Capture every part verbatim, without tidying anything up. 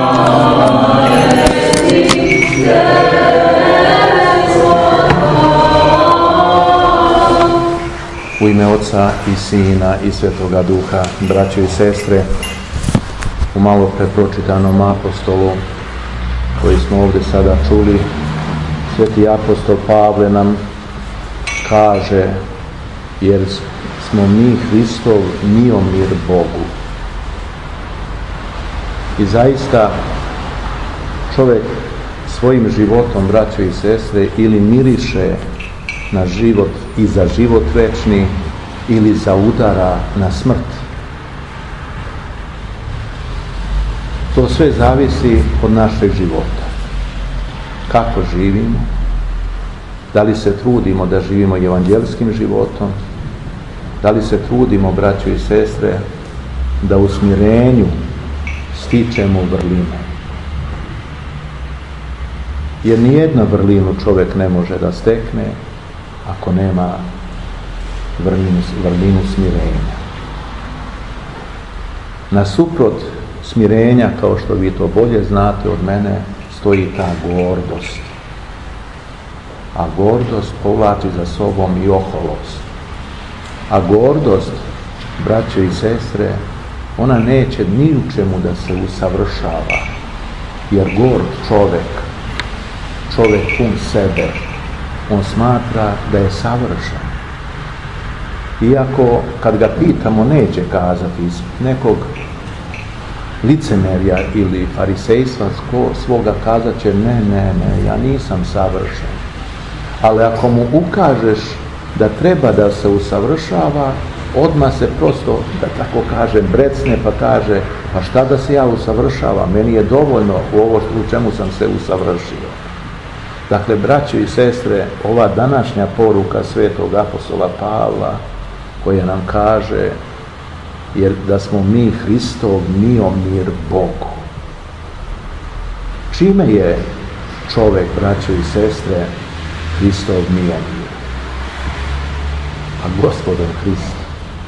U ime Oca i Sina i Svetoga Duha, braćo i sestre, u malo pre pročitanom apostolu koji smo ovdje sada čuli, sveti apostol Pavle nam kaže, jer smo mi Hristov miomir Bogu. I zaista čovjek svojim životom, braćo i sestre, ili miriše na život i za život večni, ili zaudara na smrt. To sve zavisi od našeg života. Kako živimo? Da li se trudimo da živimo evanđelskim životom? Da li se trudimo, braćo i sestre, da u smirenju stičemo vrline? Jer nijedna vrlinu čovjek ne može da stekne ako nema vrlinu, vrlinu smirenja. Nasuprot smirenja, kao što vi to bolje znate od mene, stoji ta gordost. A gordost povlači za sobom i oholost. A gordost, braćo i sestre, ona neće ni u čemu da se usavršava. Jer gord čovjek, čovjek pun sebe, on smatra da je savršen. Iako, kad ga pitamo, neće kazati iz nekog licemerja ili farisejstva svoga, kazat će ne, ne, ne, ja nisam savršen. Ali ako mu ukažeš da treba da se usavršava, odmah se prosto, da tako kažem, brecne pa kaže, pa šta da se ja usavršavam, meni je dovoljno u ovo u čemu sam se usavršio. Dakle, braćo i sestre, ova današnja poruka svetog apostola Pavla, koja nam kaže, jer da smo mi Hristov miomir Bogu. Čime je čovjek, braćo i sestre, Hristov miomir? A Gospodom Hristom.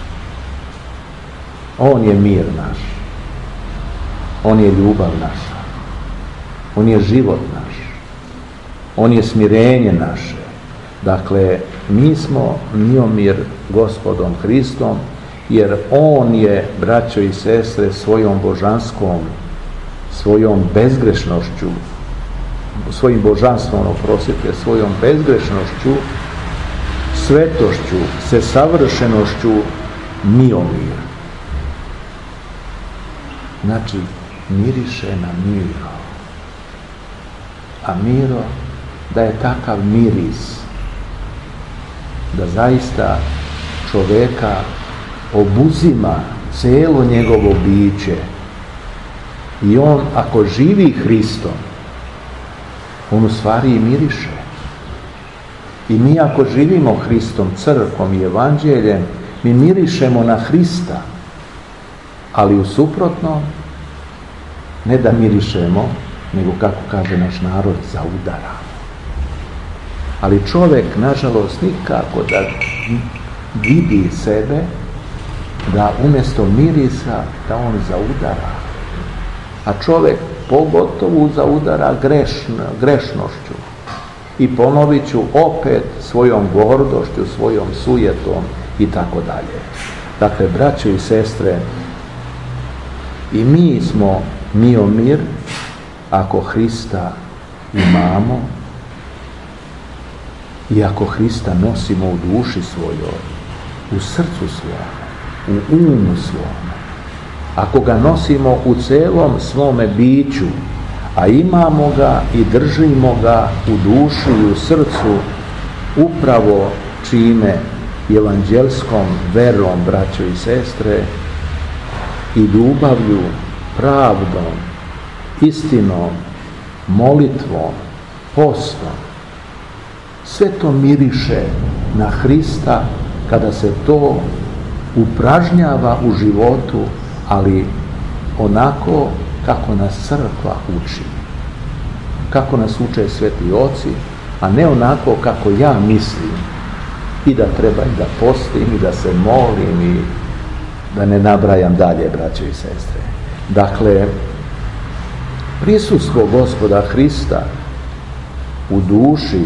On je mir naš. On je ljubav naša. On je život naš. On je smirenje naše. Dakle, mi smo miomir Gospodom Hristom, jer on je, braćo i sestre, svojom božanskom, svojom bezgrešnošću, svojim božanstvom, oprostite, svojom bezgrešnošću, svetošću, savršenošću miomir. Znači, miriše na miro. A miro, da je takav miris, da zaista čovjeka obuzima cijelo njegovo biće. I on, ako živi Hristom, on u stvari i miriše. I mi ako živimo Hristom, crkvom i evanđeljem, mi mirišemo na Hrista. Ali u suprotnom, ne da mirišemo, nego, kako kaže naš narod, zaudaramo. Ali čovjek, nažalost, nikako da vidi sebe, da umjesto mirisa, da on zaudara. A čovjek pogotovo zaudara grešno, grešnošću. I ponovit ću opet svojom gordošću, svojom sujetom i tako dalje. Dakle, braćo i sestre, i mi smo miomir ako Hrista imamo i ako Hrista nosimo u duši svojoj, u srcu svome, u umu svome. Ako ga nosimo u celom svome biću, a imamo ga i držimo ga u duši i u srcu, upravo čime evanđelskom verom, braćo i sestre, i ljubavlju, pravdom, istinom, molitvom, postom. Sve to miriše na Hrista kada se to upražnjava u životu, ali onako kako nas crkva uči. Kako nas uče sveti oci, a ne onako kako ja mislim i da treba i da postim i da se molim i da ne nabrajam dalje, braćo i sestre. Dakle, prisustvo Gospoda Hrista u duši,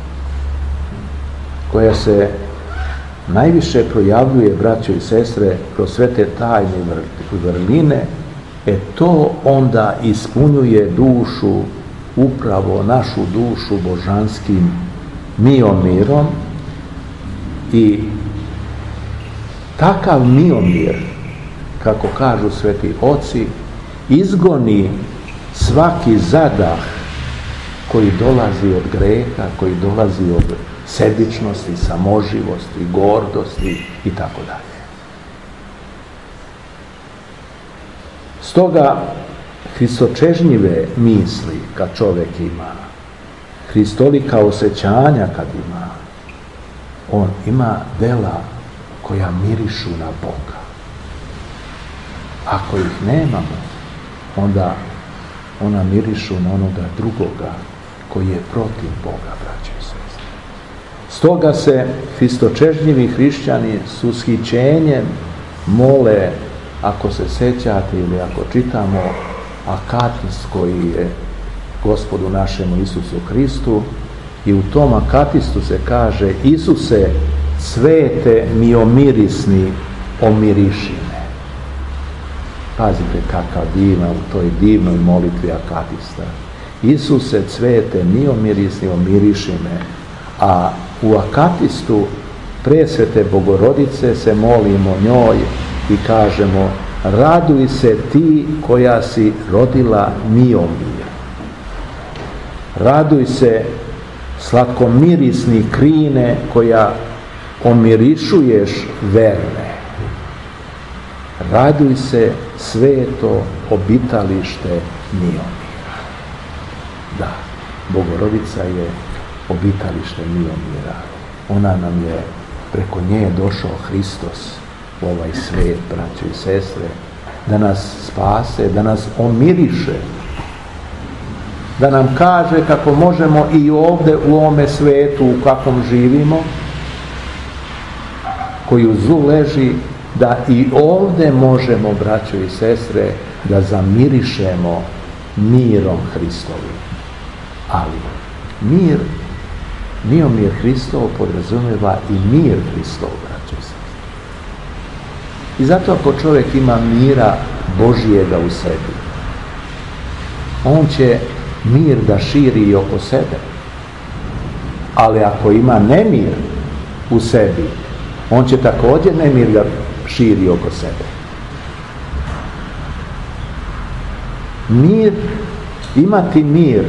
koja se najviše projavljuje, braćo i sestre, kroz sve te tajne vrline, e to onda ispunjuje dušu, upravo našu dušu božanskim miomirom, i takav miomir, kako kažu sveti oci, izgoni svaki zadah koji dolazi od greha, koji dolazi od sebičnosti, samoživosti, gordosti i tako dalje. Stoga hristočežnjive misli kad čovjek ima, hristolika osjećanja kad ima, on ima dela koja mirišu na Boga. Ako ih nemamo, onda ona mirišu na onoga drugoga koji je protiv Boga, braće i sestre. Stoga se hristočežnjivi hrišćani s ushićenjem mole, ako se sećate ili ako čitamo akatist koji je Gospodu našemu Isusu Hristu, i u tom akatistu se kaže: Isuse, svete miomirisni, omiriši me. Pazite kakav divan u toj divnoj molitvi akatista. Isuse, cvete miomirisni, omiriši me. A u akatistu presvete Bogorodice se molimo njoj i kažemo: raduj se ti koja si rodila miomir. Raduj se slatkomirisni krine koja omirišuješ verne. Raduj se sveto obitalište miomira. Da, Bogorodica je obitalište miomira. Ona nam je, preko nje je došao Hristos u ovaj svet, braćo i sestre, da nas spase, da nas omiriše, da nam kaže kako možemo i ovdje u ovome svetu u kakvom živimo, koji u zlu leži, da i ovdje možemo, braćo i sestre, da zamirišemo mirom Hristovim. Ali mir, miomir Hristov podrazumijeva i mir Hristov, braćo i sestre. I zato ako čovjek ima mira Božijega u sebi, on će mir da širi i oko sebe. Ali ako ima nemir u sebi, on će također nemir da širi oko sebe. Mir, imati mir,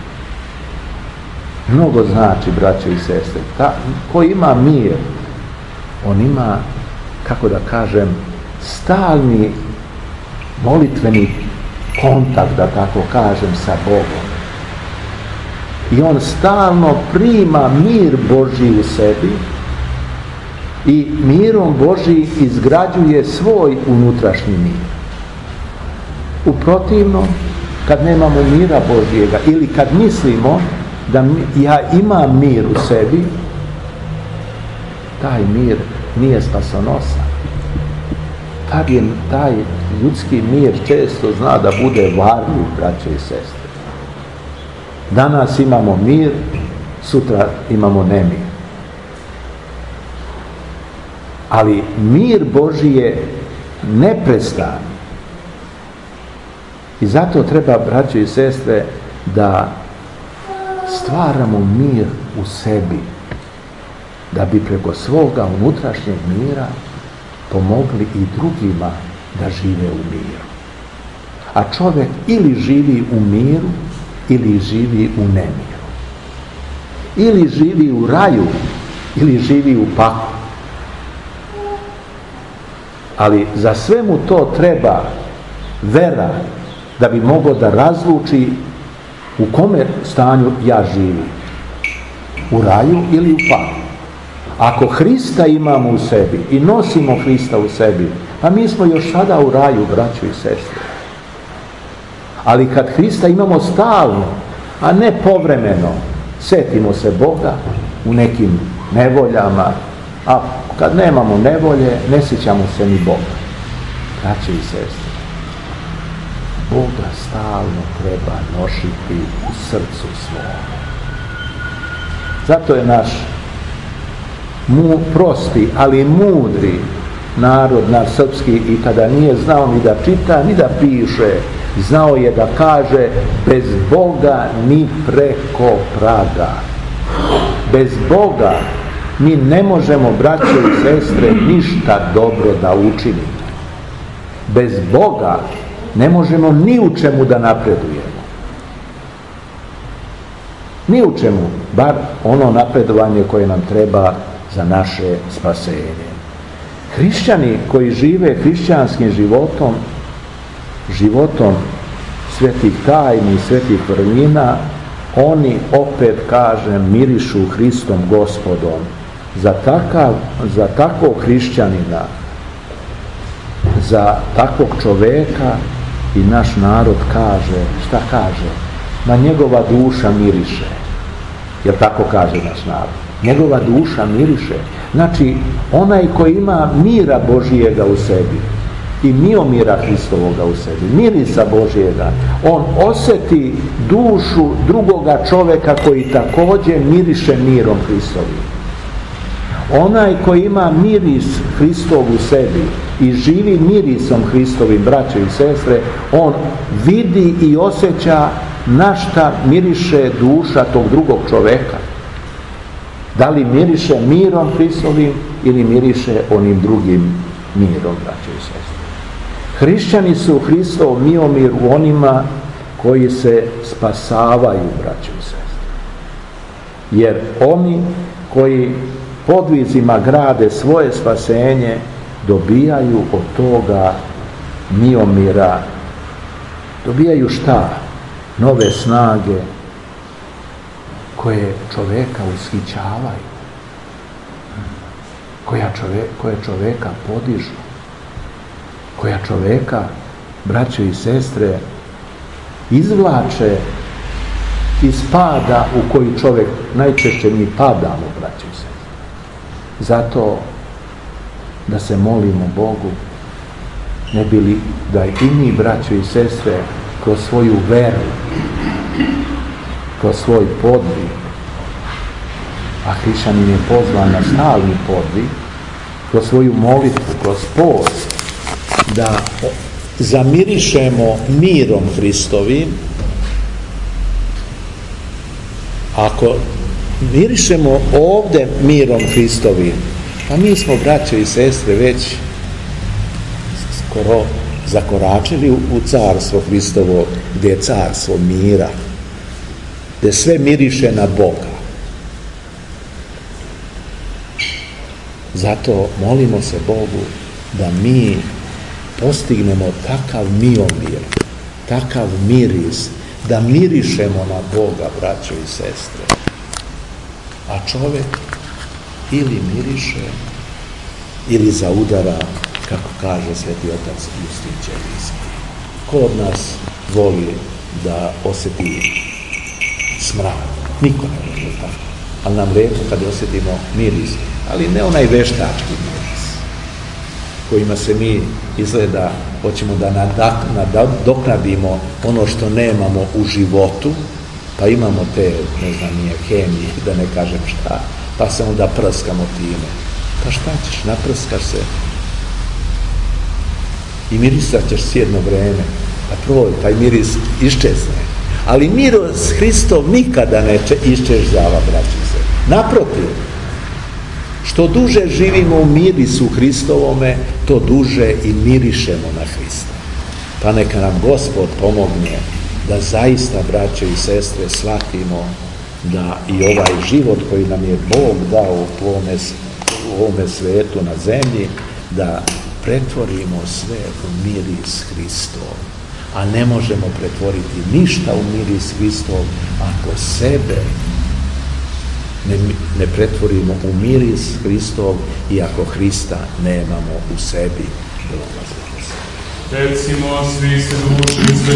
mnogo znači, braćo i sestre. Ta, ko ima mir, on ima, kako da kažem, stalni molitveni kontakt, da tako kažem, sa Bogom. I on stalno prima mir Božji u sebi i mirom Božji izgrađuje svoj unutrašnji mir. U protivnom, kad nemamo mira Božjega ili kad mislimo da ja imam mir u sebi, taj mir nije spasonosan. Tad je taj ljudski mir često zna da bude varljiv, braće i sestre. Danas imamo mir, sutra imamo nemir. Ali mir Božji je neprestan. I zato treba, braćo i sestre, da stvaramo mir u sebi, da bi preko svoga unutrašnjeg mira pomogli i drugima da žive u miru. A čovjek ili živi u miru, ili živi u nemiru. Ili živi u raju, ili živi u paklu. Ali za sve mu to treba vera, da bi mogao da razluči u kome stanju ja živim. U raju ili u paklu. Ako Hrista imamo u sebi i nosimo Hrista u sebi, pa mi smo još sada u raju, braćo i sestre. Ali kad Hrista imamo stalno, a ne povremeno, setimo se Boga u nekim nevoljama, a kad nemamo nevolje, ne sjećamo se ni Boga. Braćo i sestre, Boga stalno treba nositi u srcu svom. Zato je naš mu, prosti, ali mudri narod, naš srpski, i kada nije znao ni da čita, ni da piše, znao je da kaže: bez Boga ni preko praga. Bez Boga mi ne možemo, braće i sestre, ništa dobro da učinimo. Bez Boga ne možemo ni u čemu da napredujemo. Ni u čemu, bar ono napredovanje koje nam treba za naše spasenje. Hrišćani koji žive hrišćanskim životom, životom svetih tajni, svetih vrlina, oni, opet kažem, mirišu Hristom Gospodom. Za takav, za takvog hrišćanina, za takvog čoveka i naš narod kaže, šta kaže? Ma njegova duša miriše. Jel tako kaže naš narod? Njegova duša miriše. Znači, onaj koji ima mira Božijega u sebi i miomira Hristovoga u sebi, mirisa Božijega, on osjeti dušu drugoga čoveka koji također miriše mirom Hristovim. Onaj koji ima miris Hristov u sebi i živi mirisom Hristovim, braće i sestre, on vidi i osjeća na šta miriše duša tog drugog čoveka. Da li miriše mirom Hristovim ili miriše onim drugim mirom, braće i sestre. Hrišćani su Hristov miomir u onima koji se spasavaju, braće i sestre. Jer oni koji podvizima grade svoje spasenje dobijaju od toga miomira, dobijaju šta? Nove snage koje čoveka ushićavaju, koja čove, koje čoveka podižu, koja čoveka, braćo i sestre, izvlače iz pada u koji čovek najčešće mi padamo, braćo i sestre. Zato da se molimo Bogu, ne bili da i mi, braćo i sestre, kroz svoju veru, kroz svoj podvig, a hrišćanin je pozvan na stalni podvig, kroz svoju molitvu, kroz post, da zamirišemo mirom Hristovim. Ako mirišemo ovdje mirom Hristovim, a mi smo, braćo i sestre, već skoro zakoračili u carstvo Hristovo, gdje je carstvo mira, gdje sve miriše na Boga. Zato molimo se Bogu da mi postignemo takav miomir, takav miris, da mirišemo na Boga, braćo i sestre. A čovjek ili miriše, ili zaudara, kako kaže sveti otac Justin Ćelijski. Ko od nas voli da osjeti smrad? Niko ne voli tako. Ali nam lepo kad osjetimo miris, ali ne onaj veštački miris, kojima se mi izgleda hoćemo da nadoknadimo ono što nemamo u životu, pa imamo te, ne znam, nije hemije, da ne kažem šta, pa se onda prskamo time. Pa šta ćeš, naprskaš se i mirisat ćeš s jedno vreme, pa proj, taj miris iščezne. Ali miris Hristov nikada ne iščezava, braći se. Naprotiv, što duže živimo u mirisu Hristovome, to duže i mirišemo na Hrista. Pa neka nam Gospod pomogne da zaista, braće i sestre, shvatimo da i ovaj život koji nam je Bog dao u ovome, u ovome svetu na zemlji, da pretvorimo sve u miris Hristov. A ne možemo pretvoriti ništa u miris Hristov ako sebe ne, ne pretvorimo u miris Hristov i ako Hrista nemamo u sebi. Recimo, svi se duši